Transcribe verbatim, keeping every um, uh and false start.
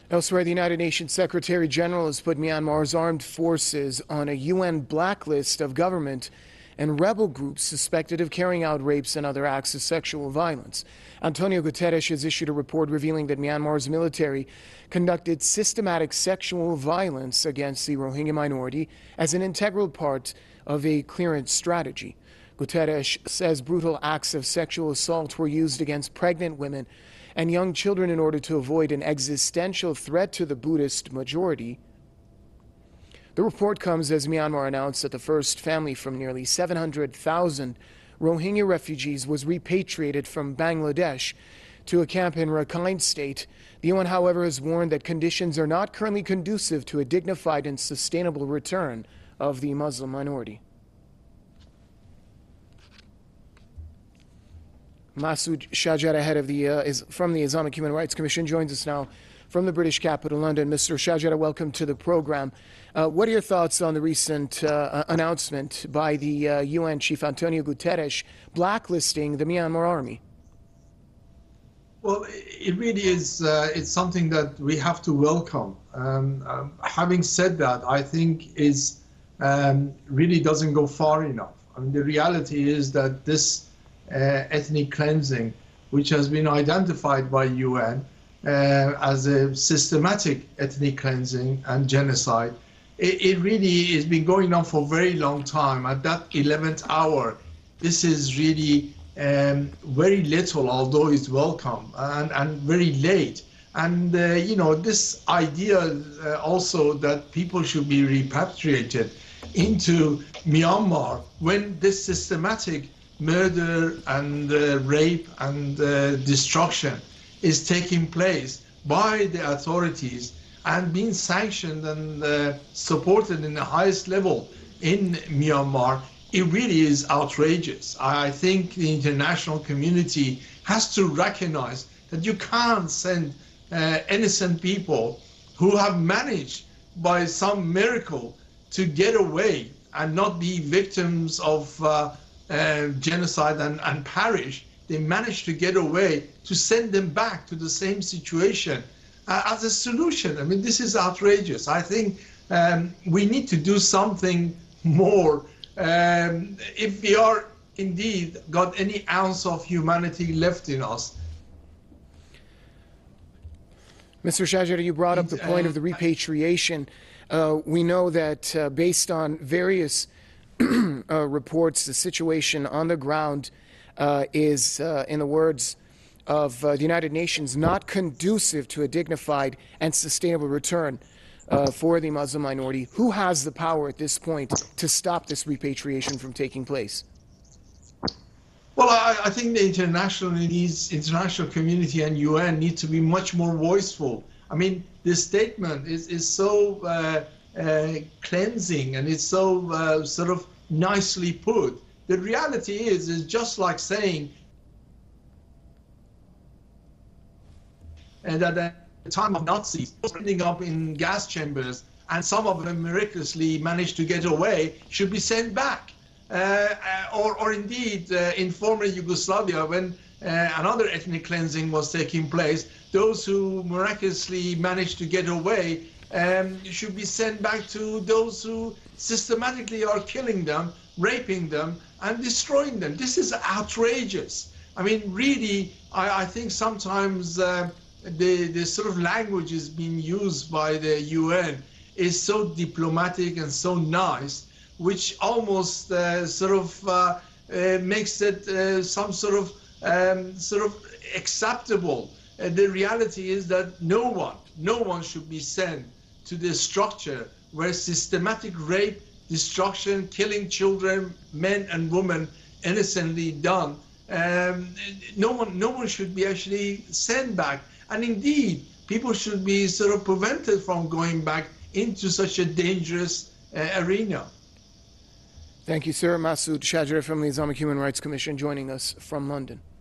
Elsewhere, the United Nations Secretary General has put Myanmar's armed forces on a U N blacklist of government and rebel groups suspected of carrying out rapes and other acts of sexual violence. Antonio Guterres has issued a report revealing that Myanmar's military conducted systematic sexual violence against the Rohingya minority as an integral part of a clearance strategy. Guterres says brutal acts of sexual assault were used against pregnant women and young children in order to avoid an existential threat to the Buddhist majority. The report comes as Myanmar announced that the first family from nearly seven hundred thousand Rohingya refugees was repatriated from Bangladesh to a camp in Rakhine State. The U N, however, has warned that conditions are not currently conducive to a dignified and sustainable return of the Muslim minority. Masood Shahjar, head of the uh, is from the Islamic Human Rights Commission, joins us now from the British capital, London. Mister Shahjar, welcome to the program. Uh, what are your thoughts on the recent uh, announcement by the uh, U N Chief Antonio Guterres blacklisting the Myanmar army? Well, it really is. Uh, it's something that we have to welcome. Um, um, having said that, I think is um, really doesn't go far enough. I mean, the reality is that this Uh, ethnic cleansing, which has been identified by U N uh, as a systematic ethnic cleansing and genocide, it, it really has been going on for a very long time. At that eleventh hour, this is really um, very little, although it's welcome, and, and very late. And, uh, you know, this idea uh, also that people should be repatriated into Myanmar when this systematic murder and uh, rape and uh, destruction is taking place by the authorities and being sanctioned and uh, supported in the highest level in Myanmar, it really is outrageous. I think the international community has to recognize that you can't send uh, innocent people who have managed by some miracle to get away and not be victims of uh, Uh, genocide and, and perish. They managed to get away, to send them back to the same situation uh, as a solution. I mean, this is outrageous. I think um, we need to do something more. Um, if we are indeed got any ounce of humanity left in us. Mister Shahjar, you brought up the point of the repatriation. Uh, we know that uh, based on various Uh, reports, the situation on the ground uh, is, uh, in the words of uh, the United Nations, not conducive to a dignified and sustainable return uh, for the Muslim minority. Who has the power at this point to stop this repatriation from taking place? Well, I, I think the international needs, international community and U N need to be much more voiceful. I mean, this statement is, is so uh, uh, cleansing and it's so uh, sort of nicely put. The reality is, is just like saying uh, that at the time of Nazis, ending up in gas chambers, and some of them miraculously managed to get away, should be sent back. Uh, or, or indeed, uh, in former Yugoslavia, when uh, another ethnic cleansing was taking place, those who miraculously managed to get away um, should be sent back to those who systematically are killing them, raping them, and destroying them. This is outrageous. I mean, really, I, I think sometimes uh, the, the sort of language is being used by the U N is so diplomatic and so nice, which almost uh, sort of uh, uh, makes it uh, some sort of um, sort of acceptable. Uh, the reality is that no one, no one should be sent to this structure where systematic rape, destruction, killing children, men and women, innocently done. Um, no one, no one should be actually sent back. And indeed, people should be sort of prevented from going back into such a dangerous uh, arena. Thank you, sir. Masood Shahjar from the Islamic Human Rights Commission joining us from London.